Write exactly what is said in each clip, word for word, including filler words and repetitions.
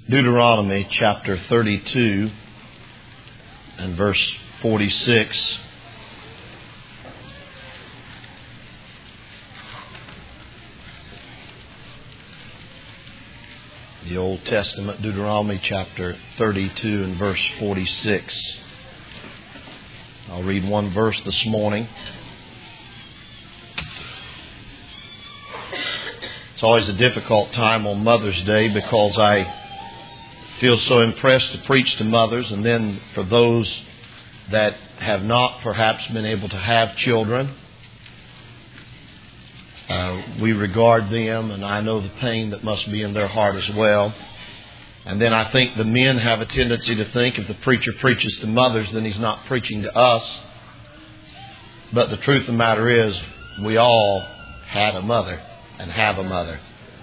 Deuteronomy chapter thirty-two and verse forty-six. The Old Testament, Deuteronomy chapter thirty-two and verse forty-six. I'll read one verse this morning. It's always a difficult time on Mother's Day because I feel so impressed to preach to mothers, and then for those that have not perhaps been able to have children, uh, we regard them, and I know the pain that must be in their heart as well. And then I think the men have a tendency to think if the preacher preaches to mothers, then he's not preaching to us. But the truth of the matter is, we all had a mother and have a mother.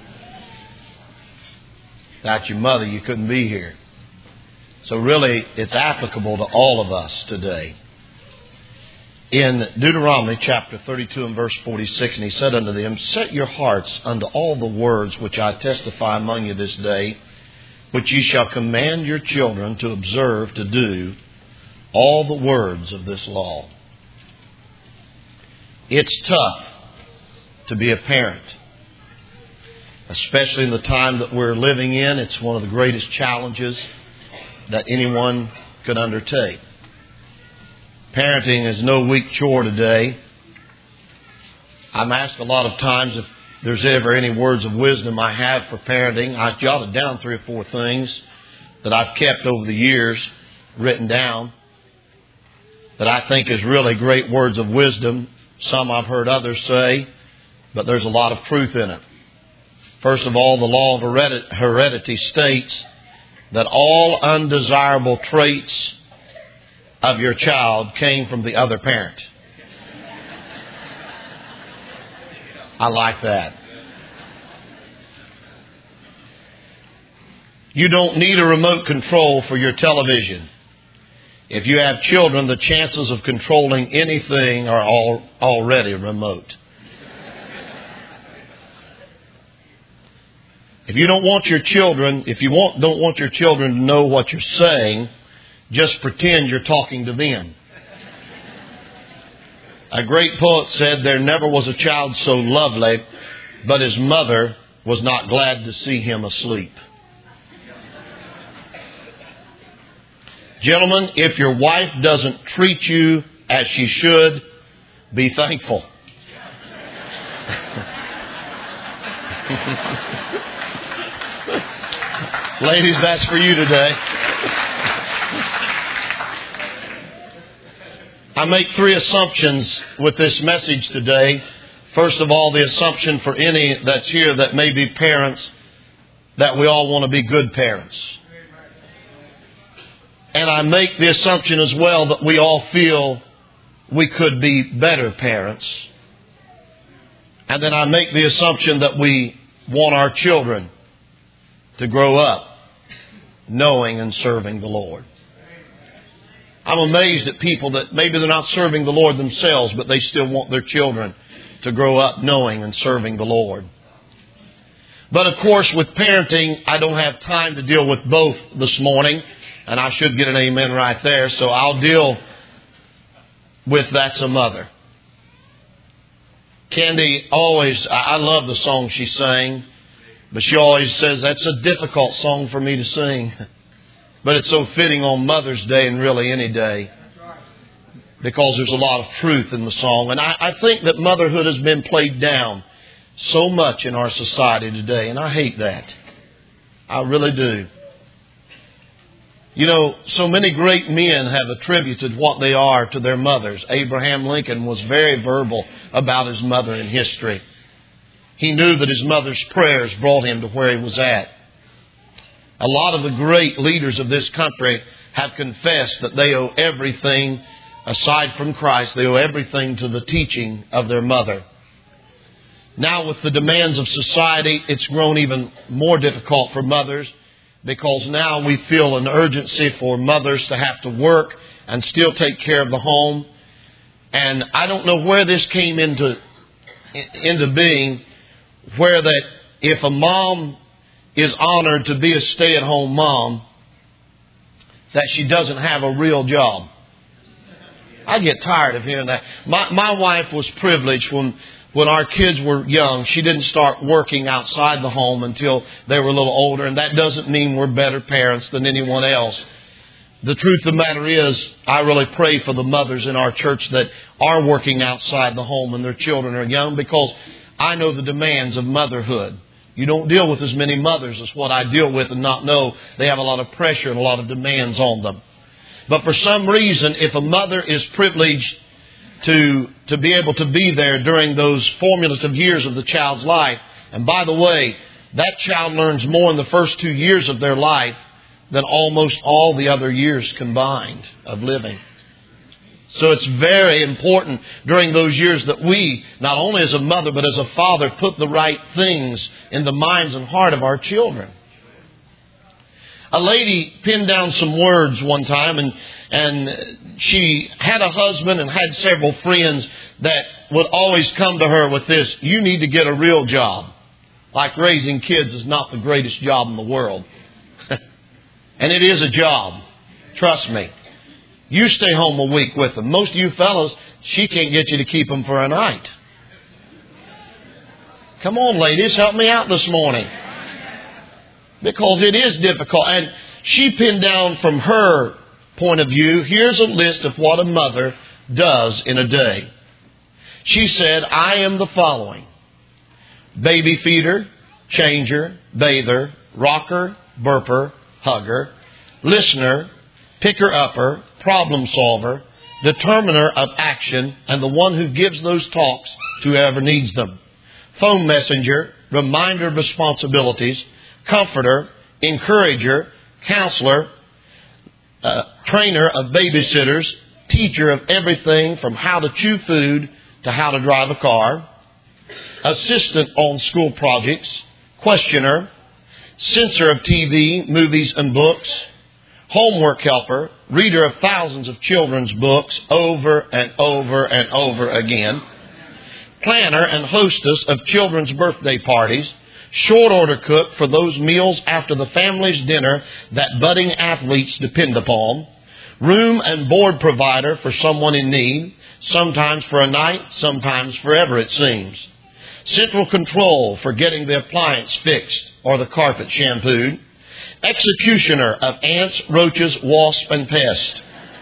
Without your mother, you couldn't be here. So really, it's applicable to all of us today. In Deuteronomy chapter thirty-two and verse forty-six, and he said unto them, Set your hearts unto all the words which I testify among you this day, which ye shall command your children to observe to do all the words of this law. It's tough to be a parent. Especially in the time that we're living in, it's one of the greatest challenges that anyone could undertake. Parenting is no weak chore today. I'm asked a lot of times if there's ever any words of wisdom I have for parenting. I've jotted down three or four things that I've kept over the years, written down, that I think is really great words of wisdom. Some I've heard others say, but there's a lot of truth in it. First of all, the law of heredity states that all undesirable traits of your child came from the other parent. I like that. You don't need a remote control for your television. If you have children, the chances of controlling anything are all already remote. If you don't want your children, if you want, don't want your children to know what you're saying, just pretend you're talking to them. A great poet said, there never was a child so lovely, but his mother was not glad to see him asleep. Gentlemen, if your wife doesn't treat you as she should, be thankful. Ladies, that's for you today. I make three assumptions with this message today. First of all, the assumption for any that's here that may be parents, that we all want to be good parents. And I make the assumption as well that we all feel we could be better parents. And then I make the assumption that we want our children to grow up knowing and serving the Lord. I'm amazed at people that maybe they're not serving the Lord themselves, but they still want their children to grow up knowing and serving the Lord. But of course, with parenting, I don't have time to deal with both this morning, and I should get an amen right there, so I'll deal with That's a Mother. Candy always, I love the song she sang, but she always says, that's a difficult song for me to sing. But it's so fitting on Mother's Day and really any day. Because there's a lot of truth in the song. And I, I think that motherhood has been played down so much in our society today. And I hate that. I really do. You know, so many great men have attributed what they are to their mothers. Abraham Lincoln was very verbal about his mother in history. He knew that his mother's prayers brought him to where he was at. A lot of the great leaders of this country have confessed that they owe everything, aside from Christ, they owe everything to the teaching of their mother. Now with the demands of society, it's grown even more difficult for mothers, because now we feel an urgency for mothers to have to work and still take care of the home. And I don't know where this came into into being, where that if a mom is honored to be a stay-at-home mom that she doesn't have a real job. I get tired of hearing that. My, my wife was privileged when, when our kids were young. She didn't start working outside the home until they were a little older. And that doesn't mean we're better parents than anyone else. The truth of the matter is, I really pray for the mothers in our church that are working outside the home and their children are young, because I know the demands of motherhood. You don't deal with as many mothers as what I deal with and not know they have a lot of pressure and a lot of demands on them. But for some reason, if a mother is privileged to, to be able to be there during those formative years of the child's life, and by the way, that child learns more in the first two years of their life than almost all the other years combined of living. So it's very important during those years that we, not only as a mother but as a father, put the right things in the minds and heart of our children. A lady pinned down some words one time, and and she had a husband and had several friends that would always come to her with this: you need to get a real job. Like raising kids is not the greatest job in the world. And it is a job. Trust me. You stay home a week with them. Most of you fellas, she can't get you to keep them for a night. Come on, ladies, help me out this morning. Because it is difficult. And she pinned down from her point of view, here's a list of what a mother does in a day. She said, I am the following: baby feeder, changer, bather, rocker, burper, hugger, listener, picker-upper, problem solver, determiner of action, and the one who gives those talks to whoever needs them. Phone messenger, reminder of responsibilities, comforter, encourager, counselor, uh, trainer of babysitters, teacher of everything from how to chew food to how to drive a car, assistant on school projects, questioner, censor of T V, movies and books, homework helper, reader of thousands of children's books over and over and over again, planner and hostess of children's birthday parties, short order cook for those meals after the family's dinner that budding athletes depend upon, room and board provider for someone in need, sometimes for a night, sometimes forever it seems. Central control for getting the appliance fixed or the carpet shampooed. Executioner of ants, roaches, wasps, and pests.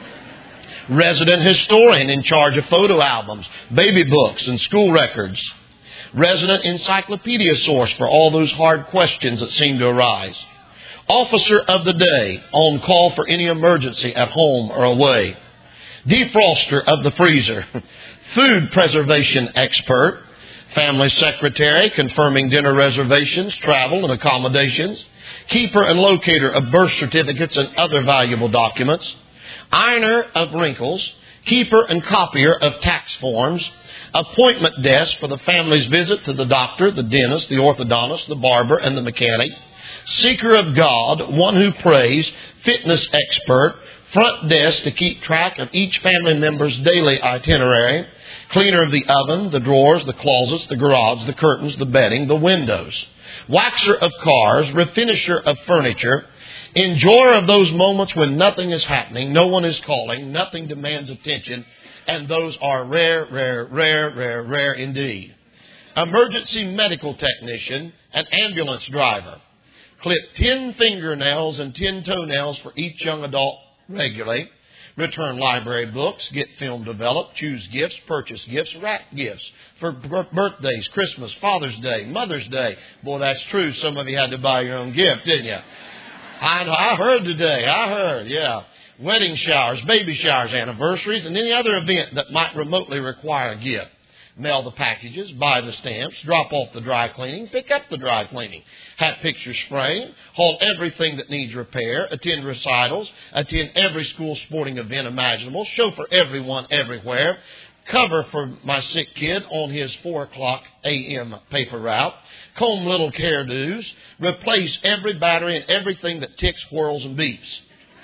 Resident historian in charge of photo albums, baby books, and school records. Resident encyclopedia source for all those hard questions that seem to arise. Officer of the day, on call for any emergency at home or away. Defroster of the freezer. Food preservation expert. Family secretary, confirming dinner reservations, travel and accommodations. Keeper and locator of birth certificates and other valuable documents. Ironer of wrinkles. Keeper and copier of tax forms. Appointment desk for the family's visit to the doctor, the dentist, the orthodontist, the barber, and the mechanic. Seeker of God, one who prays. Fitness expert. Front desk to keep track of each family member's daily itinerary. Cleaner of the oven, the drawers, the closets, the garage, the curtains, the bedding, the windows. Waxer of cars, refinisher of furniture. Enjoyer of those moments when nothing is happening, no one is calling, nothing demands attention, and those are rare, rare, rare, rare, rare indeed. Emergency medical technician, an ambulance driver. Clip ten fingernails and ten toenails for each young adult regularly. Return library books, get film developed, choose gifts, purchase gifts, wrap gifts for birthdays, Christmas, Father's Day, Mother's Day. Boy, that's true. Some of you had to buy your own gift, didn't you? I know. I heard today. I heard, yeah. Wedding showers, baby showers, anniversaries, and any other event that might remotely require a gift. Mail the packages, buy the stamps, drop off the dry cleaning, pick up the dry cleaning, have pictures framed, haul everything that needs repair, attend recitals, attend every school sporting event imaginable, chauffeur everyone everywhere, cover for my sick kid on his four o'clock a.m. paper route, comb little hairdos, replace every battery and everything that ticks, whirls, and beeps.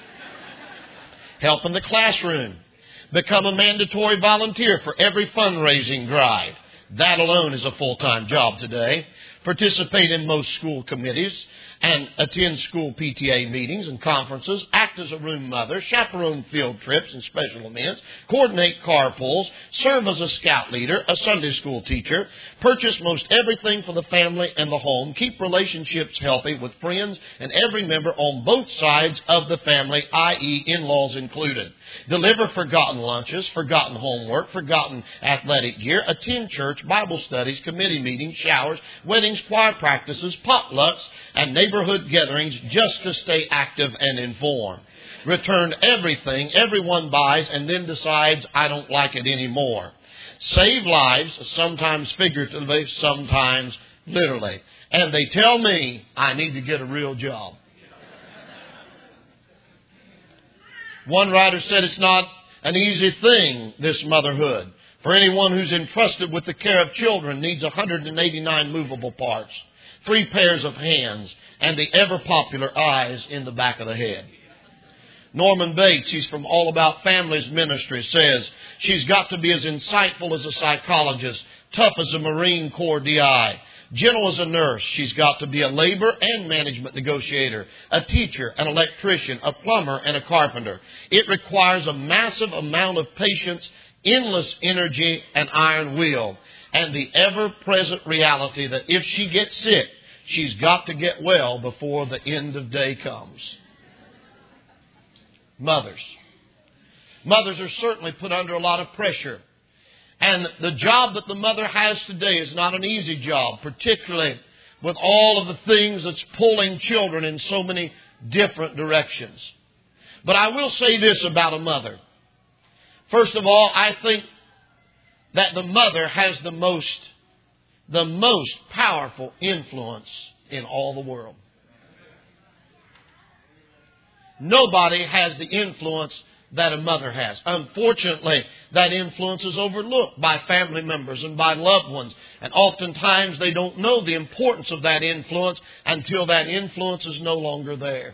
Help in the classroom. Become a mandatory volunteer for every fundraising drive. That alone is a full-time job today. Participate in most school committees. and attend school P T A meetings and conferences, act as a room mother, chaperone field trips and special events, coordinate carpools, serve as a scout leader, a Sunday school teacher, purchase most everything for the family and the home, keep relationships healthy with friends and every member on both sides of the family, that is in-laws included, deliver forgotten lunches, forgotten homework, forgotten athletic gear, attend church, Bible studies, committee meetings, showers, weddings, choir practices, potlucks, and neighborhood gatherings just to stay active and informed. Return everything everyone buys and then decides, I don't like it anymore. Save lives, sometimes figuratively, sometimes literally. And they tell me I need to get a real job. One writer said it's not an easy thing, this motherhood. For anyone who's entrusted with the care of children needs one hundred eighty-nine movable parts, three pairs of hands, and the ever-popular eyes in the back of the head. Norman Bates, he's from All About Families Ministry, says she's got to be as insightful as a psychologist, tough as a Marine Corps D I, gentle as a nurse. She's got to be a labor and management negotiator, a teacher, an electrician, a plumber, and a carpenter. It requires a massive amount of patience, endless energy, and iron will, and the ever-present reality that if she gets sick, she's got to get well before the end of day comes. Mothers. Mothers are certainly put under a lot of pressure. And the job that the mother has today is not an easy job, particularly with all of the things that's pulling children in so many different directions. But I will say this about a mother. First of all, I think that the mother has the most, the most powerful influence in all the world. Nobody has the influence that a mother has. Unfortunately, that influence is overlooked by family members and by loved ones. And oftentimes they don't know the importance of that influence until that influence is no longer there.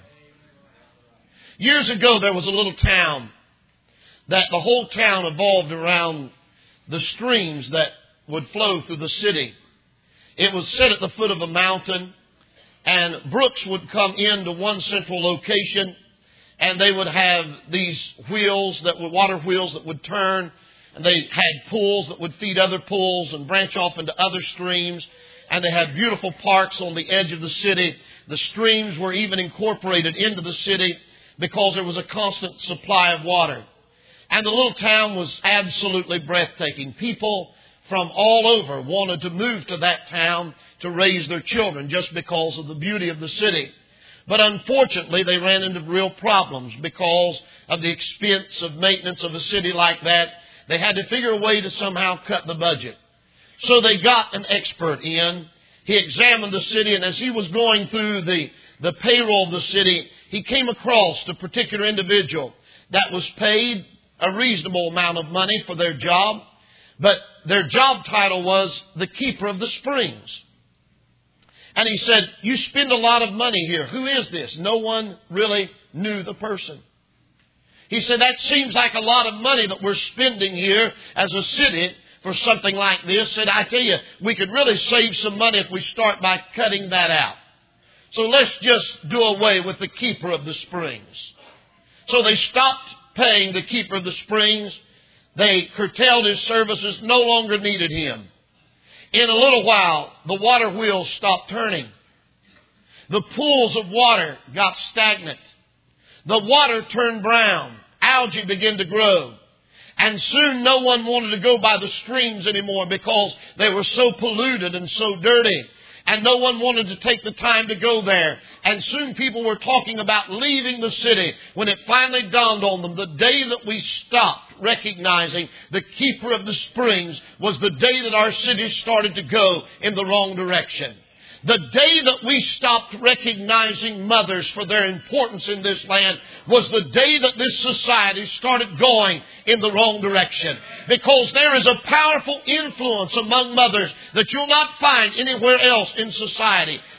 Years ago, there was a little town that the whole town evolved around the streams that would flow through the city. It was set at the foot of a mountain, and brooks would come into one central location, and they would have these wheels that were water wheels that would turn, and they had pools that would feed other pools and branch off into other streams, and they had beautiful parks on the edge of the city. The streams were even incorporated into the city because there was a constant supply of water. And the little town was absolutely breathtaking. People from all over wanted to move to that town to raise their children just because of the beauty of the city. But unfortunately, they ran into real problems because of the expense of maintenance of a city like that. They had to figure a way to somehow cut the budget. So they got an expert in. He examined the city, and as he was going through the, the payroll of the city, he came across a particular individual that was paid a reasonable amount of money for their job, but their job title was the keeper of the springs. And he said, you spend a lot of money here. Who is this? No one really knew the person. He said, that seems like a lot of money that we're spending here as a city for something like this. Said, I tell you, we could really save some money if we start by cutting that out. So let's just do away with the keeper of the springs. So they stopped paying the keeper of the springs. They curtailed his services, no longer needed him. In a little while, the water wheels stopped turning. The pools of water got stagnant. The water turned brown. Algae began to grow. And soon no one wanted to go by the streams anymore because they were so polluted and so dirty. And no one wanted to take the time to go there. And soon people were talking about leaving the city when it finally dawned on them. The day that we stopped recognizing the keeper of the springs was the day that our city started to go in the wrong direction. The day that we stopped recognizing mothers for their importance in this land was the day that this society started going in the wrong direction. Because there is a powerful influence among mothers that you'll not find anywhere else in society.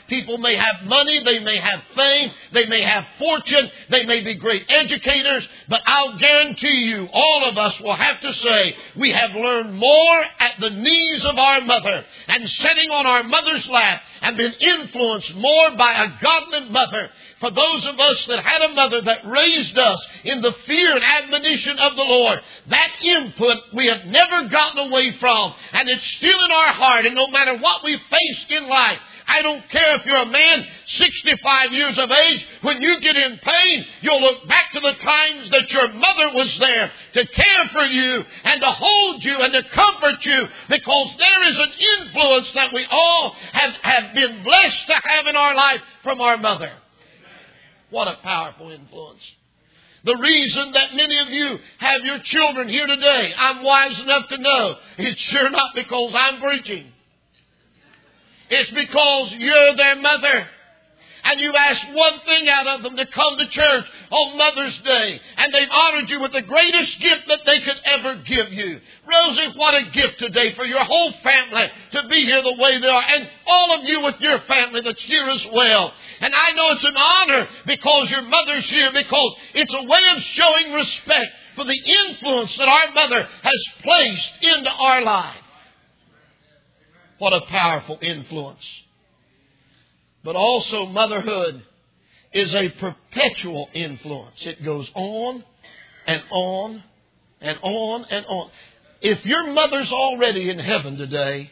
People may have money, they may have fame, they may have fortune, they may be great educators, but I'll guarantee you, all of us will have to say, we have learned more at the knees of our mother and sitting on our mother's lap and been influenced more by a godly mother. For those of us that had a mother that raised us in the fear and admonition of the Lord, that input we have never gotten away from, and it's still in our heart. And no matter what we face in life, I don't care if you're a man sixty-five years of age, when you get in pain, you'll look back to the times that your mother was there to care for you and to hold you and to comfort you, because there is an influence that we all have, have been blessed to have in our life from our mother. What a powerful influence. The reason that many of you have your children here today, I'm wise enough to know, it's sure not because I'm preaching. It's because you're their mother. And you've asked one thing out of them, to come to church on Mother's Day. And they've honored you with the greatest gift that they could ever give you. Rosie, what a gift today for your whole family to be here the way they are. And all of you with your family that's here as well. And I know it's an honor because your mother's here, because it's a way of showing respect for the influence that our mother has placed into our life. What a powerful influence. But also motherhood is a perpetual influence. It goes on and on and on and on. If your mother's already in heaven today,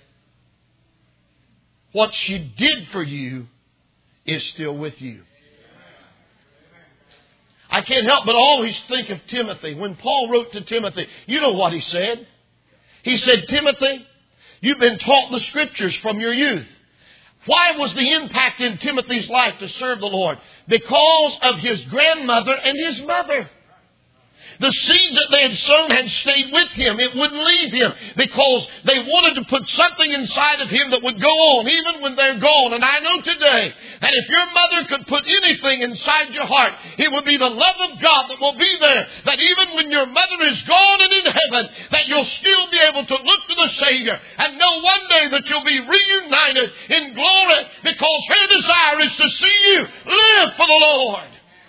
what she did for you is still with you. I can't help but always think of Timothy. When Paul wrote to Timothy, you know what he said? He said, Timothy, you've been taught the Scriptures from your youth. Why was the impact in Timothy's life to serve the Lord? Because of his grandmother and his mother. The seeds that they had sown had stayed with him. It wouldn't leave him, because they wanted to put something inside of him that would go on even when they're gone. And I know today that if your mother could put anything inside your heart, it would be the love of God that will be there. That even when your mother is gone and in heaven, that you'll still be able to look to the Savior and know one day that you'll be reunited in glory, because her desire is to see you live for the Lord.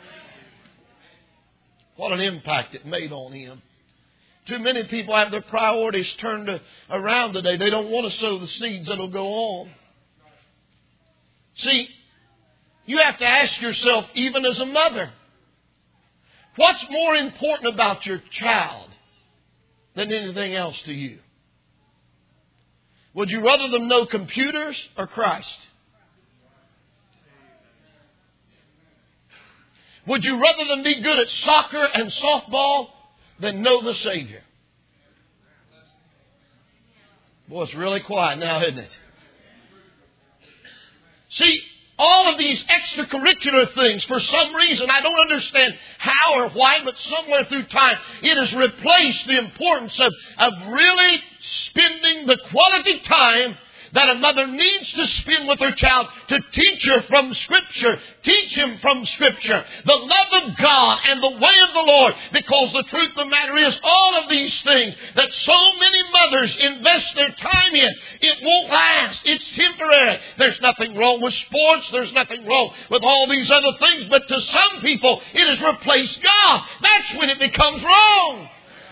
What an impact it made on him. Too many people have their priorities turned around today. They don't want to sow the seeds that will go on. See, you have to ask yourself, even as a mother, what's more important about your child than anything else to you? Would you rather them know computers or Christ? Would you rather them be good at soccer and softball than know the Savior? Boy, it's really quiet now, isn't it? See, all of these extracurricular things, for some reason, I don't understand how or why, but somewhere through time, it has replaced the importance of, of really spending the quality time that a mother needs to spend with her child to teach her from Scripture. Teach him from Scripture the love of God and the way of the Lord. Because the truth of the matter is, all of these things that so many mothers invest their time in, it won't last. It's temporary. There's nothing wrong with sports. There's nothing wrong with all these other things. But to some people, it has replaced God. That's when it becomes wrong.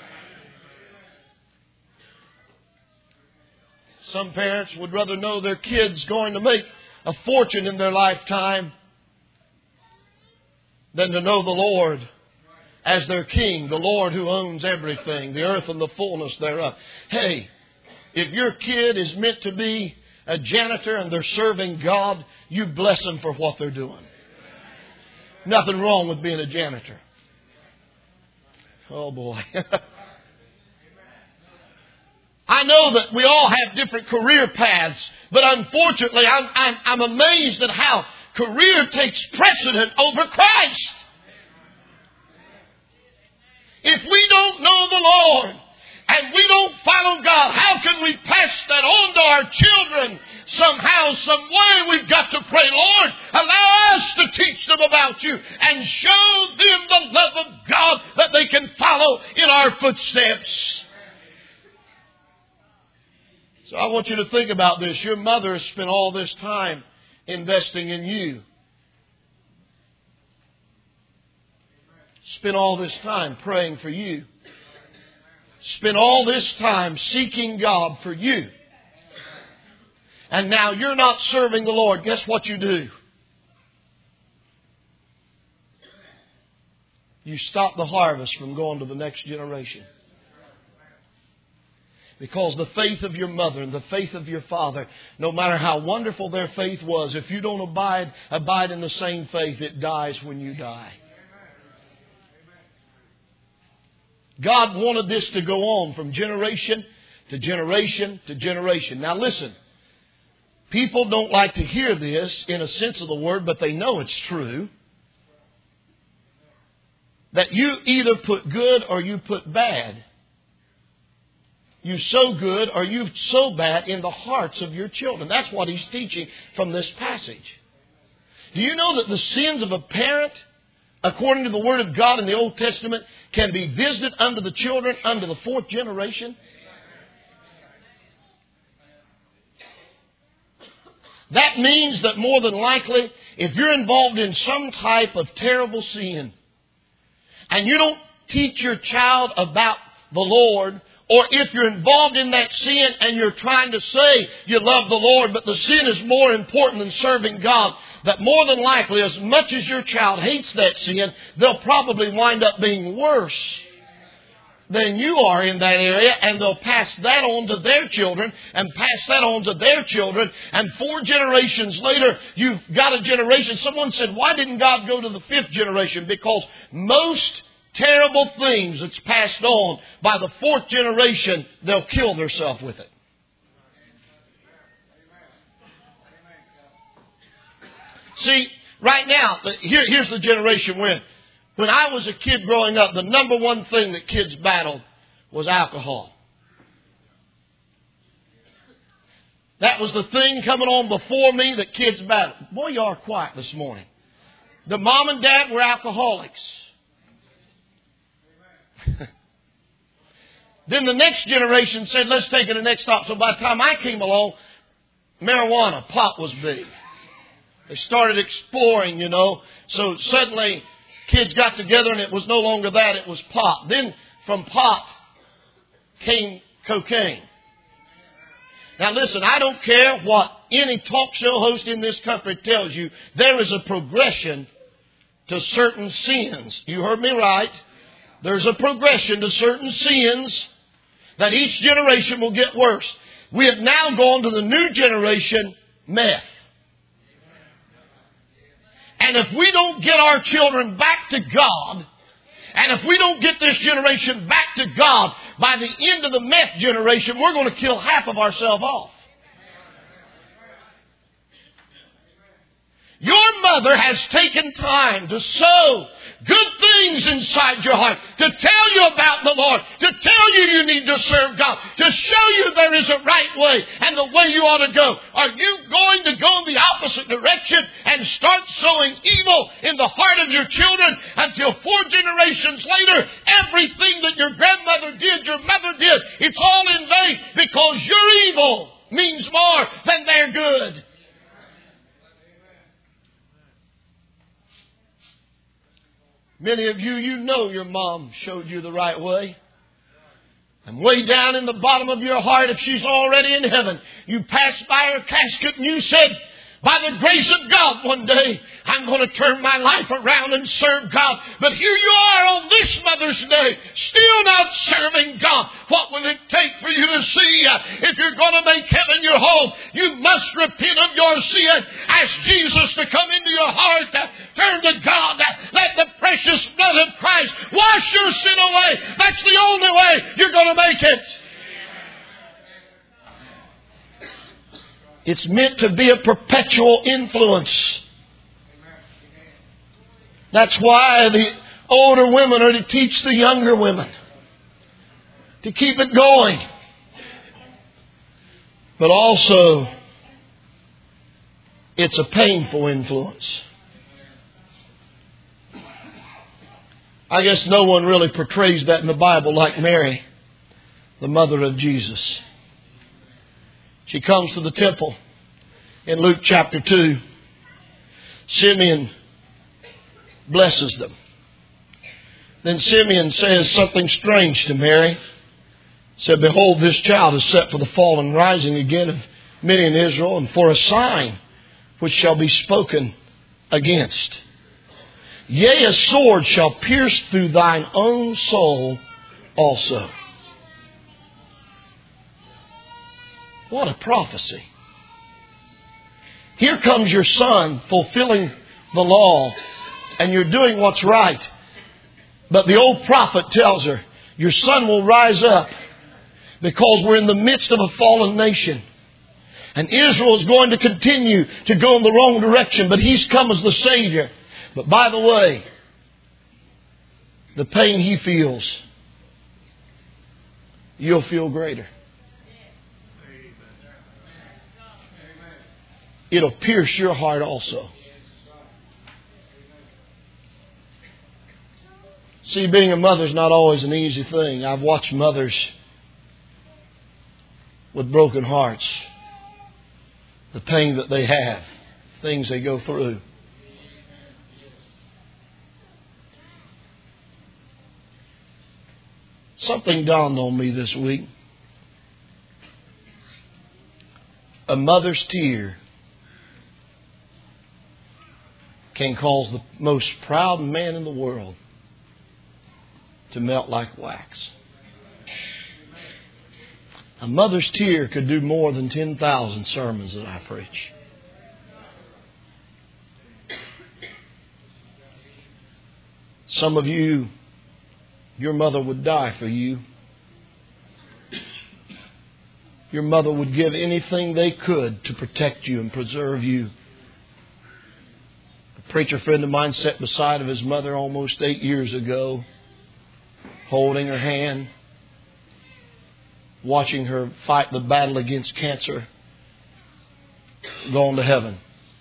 Some parents would rather know their kid's going to make a fortune in their lifetime than to know the Lord as their King, the Lord who owns everything, the earth and the fullness thereof. Hey, if your kid is meant to be a janitor and they're serving God, you bless them for what they're doing. Nothing wrong with being a janitor. Oh boy. I know that we all have different career paths, but unfortunately I'm, I'm, I'm amazed at how career takes precedent over Christ. If we don't know the Lord and we don't follow God, how can we pass that on to our children? Somehow, some way we've got to pray, Lord, allow us to teach them about you and show them the love of God that they can follow in our footsteps. So I want you to think about this. Your mother has spent all this time investing in you. Spend all this time praying for you. Spend all this time seeking God for you. And now you're not serving the Lord. Guess what you do? You stop the harvest from going to the next generation. Because the faith of your mother and the faith of your father, no matter how wonderful their faith was, if you don't abide, abide in the same faith, it dies when you die. God wanted this to go on from generation to generation to generation. Now listen, people don't like to hear this in a sense of the word, but they know it's true. That you either put good or you put bad. You sow good or you sow bad in the hearts of your children. That's what he's teaching from this passage. Do you know that the sins of a parent, according to the Word of God in the Old Testament, can be visited unto the children under the fourth generation? That means that more than likely, if you're involved in some type of terrible sin, and you don't teach your child about the Lord, or if you're involved in that sin and you're trying to say you love the Lord, but the sin is more important than serving God, that more than likely, as much as your child hates that sin, they'll probably wind up being worse than you are in that area, and they'll pass that on to their children and pass that on to their children, and four generations later you've got a generation. Someone said, why didn't God go to the fifth generation? Because most terrible things that's passed on by the fourth generation, they'll kill themselves with it. See, right now, here, here's the generation we're in. When I was a kid growing up, the number one thing that kids battled was alcohol. That was the thing coming on before me that kids battled. Boy, you are quiet this morning. The mom and dad were alcoholics. Then the next generation said, let's take it to the next stop. So by the time I came along, marijuana, pot was big. They started exploring, you know. So suddenly kids got together and it was no longer that, it was pot. Then from pot came cocaine. Now listen, I don't care what any talk show host in this country tells you. There is a progression to certain sins. You heard me right. There's a progression to certain sins that each generation will get worse. We have now gone to the new generation, meth. And if we don't get our children back to God, and if we don't get this generation back to God, by the end of the meth generation, we're going to kill half of ourselves off. Your mother has taken time to sow good things inside your heart, to tell you about the Lord, to tell you you need to serve God, to show you there is a right way and the way you ought to go. Are you going to go in the opposite direction and start sowing evil in the heart of your children until four generations later, everything that your grandmother did, your mother did, it's all in vain because your evil means more than their good? Many of you, you know your mom showed you the right way. And way down in the bottom of your heart, if she's already in heaven, you passed by her casket and you said, by the grace of God, one day I'm going to turn my life around and serve God. But here you are on this Mother's Day, still not serving God. What will it take for you to see? Uh, if you're going to make heaven your home, you must repent of your sin. Ask Jesus to come into your heart. Uh, turn to God. Uh, let the precious blood of Christ wash your sin away. That's the only way you're going to make it. It's meant to be a perpetual influence. That's why the older women are to teach the younger women to keep it going. But also, it's a painful influence. I guess no one really portrays that in the Bible like Mary, the mother of Jesus. She comes to the temple in Luke chapter two. Simeon blesses them. Then Simeon says something strange to Mary. He said, behold, this child is set for the fall and rising again of many in Israel, and for a sign which shall be spoken against. Yea, a sword shall pierce through thine own soul also. What a prophecy. Here comes your son fulfilling the law, and you're doing what's right. But the old prophet tells her, your son will rise up because we're in the midst of a fallen nation. And Israel is going to continue to go in the wrong direction, but he's come as the Savior. But by the way, the pain he feels, you'll feel greater. It'll pierce your heart also. See, being a mother is not always an easy thing. I've watched mothers with broken hearts. The pain that they have, things they go through. Something dawned on me this week. A mother's tear can cause the most proud man in the world to melt like wax. A mother's tear could do more than ten thousand sermons that I preach. Some of you, your mother would die for you. Your mother would give anything they could to protect you and preserve you. A preacher friend of mine sat beside of his mother almost eight years ago, holding her hand, watching her fight the battle against cancer, going to heaven.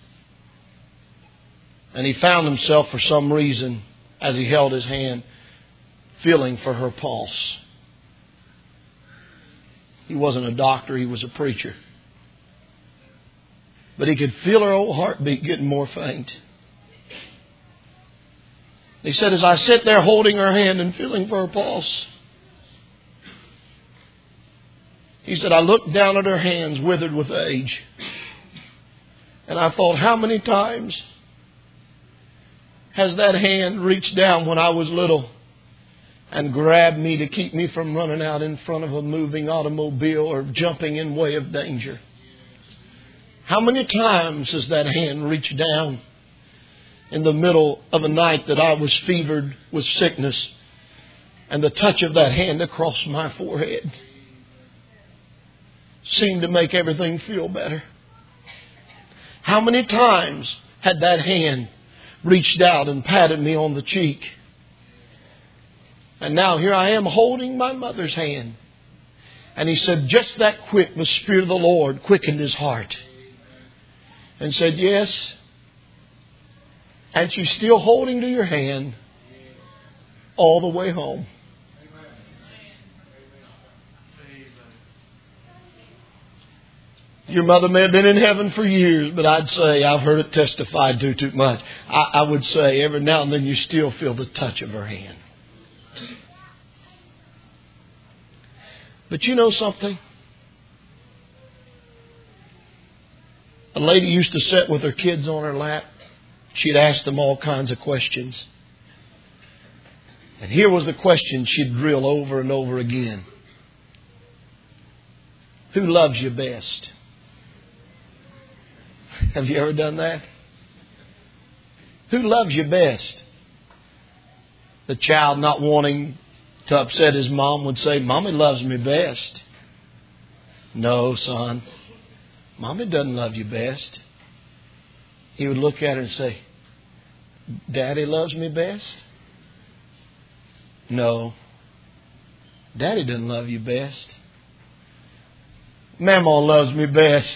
And he found himself, for some reason, as he held his hand, feeling for her pulse. He wasn't a doctor, he was a preacher. But he could feel her old heartbeat getting more faint. He said, as I sit there holding her hand and feeling for her pulse, he said, I looked down at her hands withered with age. And I thought, how many times has that hand reached down when I was little and grabbed me to keep me from running out in front of a moving automobile or jumping in way of danger? How many times has that hand reached down in the middle of a night that I was fevered with sickness, and the touch of that hand across my forehead seemed to make everything feel better? How many times had that hand reached out and patted me on the cheek? And now here I am holding my mother's hand. And he said, just that quick, the Spirit of the Lord quickened his heart. And said, yes. And she's still holding to your hand all the way home. Your mother may have been in heaven for years, but I'd say, I've heard it testified to too much. I, I would say every now and then you still feel the touch of her hand. But you know something? A lady used to sit with her kids on her lap. She'd ask them all kinds of questions. And here was the question she'd drill over and over again. Who loves you best? Have you ever done that? Who loves you best? The child, not wanting to upset his mom, would say, Mommy loves me best. No, son. Mommy doesn't love you best. He would look at her and say, Daddy loves me best? No. Daddy doesn't love you best. Mama loves me best.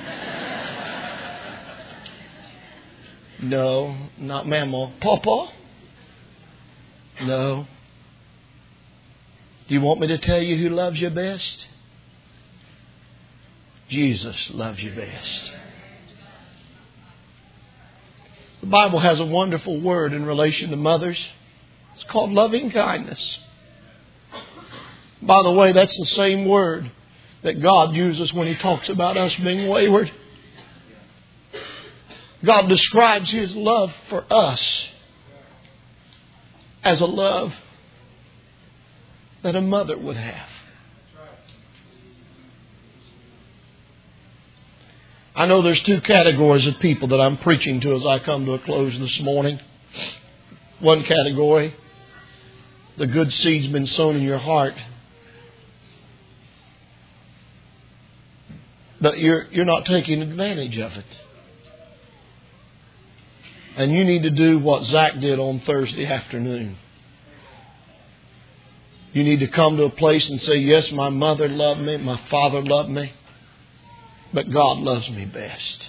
No, not Mama. Papa? No. Do you want me to tell you who loves you best? Jesus loves you best. The Bible has a wonderful word in relation to mothers. It's called loving kindness. By the way, that's the same word that God uses when He talks about us being wayward. God describes His love for us as a love that a mother would have. I know there's two categories of people that I'm preaching to as I come to a close this morning. One category, the good seed's been sown in your heart, but you're, you're not taking advantage of it. And you need to do what Zach did on Thursday afternoon. You need to come to a place and say, yes, my mother loved me, my father loved me, but God loves me best.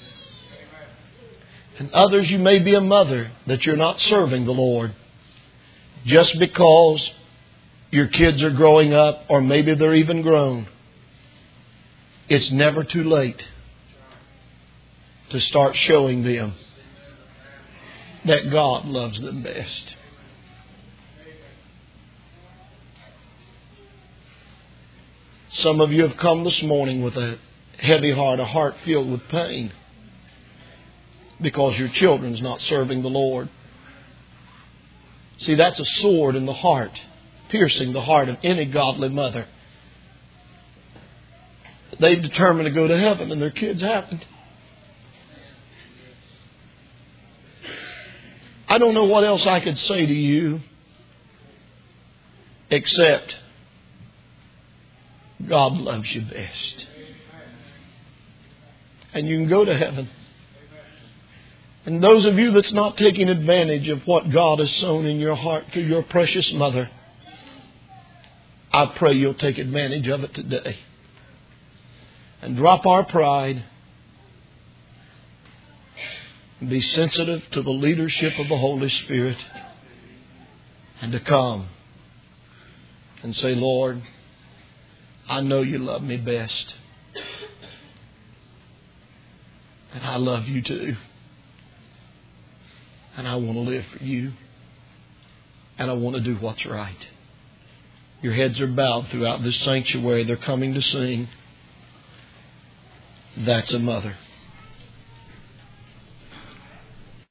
And others, you may be a mother that you're not serving the Lord just because your kids are growing up, or maybe they're even grown. It's never too late to start showing them that God loves them best. Some of you have come this morning with a heavy heart, a heart filled with pain, because your children's not serving the Lord. See, that's a sword in the heart, piercing the heart of any godly mother. They've determined to go to heaven and their kids haven't. I don't know what else I could say to you except God loves you best. And you can go to heaven. And those of you that's not taking advantage of what God has sown in your heart through your precious mother, I pray you'll take advantage of it today. And drop our pride. And be sensitive to the leadership of the Holy Spirit. And to come and say, Lord, I know you love me best. And I love you too. And I want to live for you. And I want to do what's right. Your heads are bowed throughout this sanctuary. They're coming to sing. That's a mother.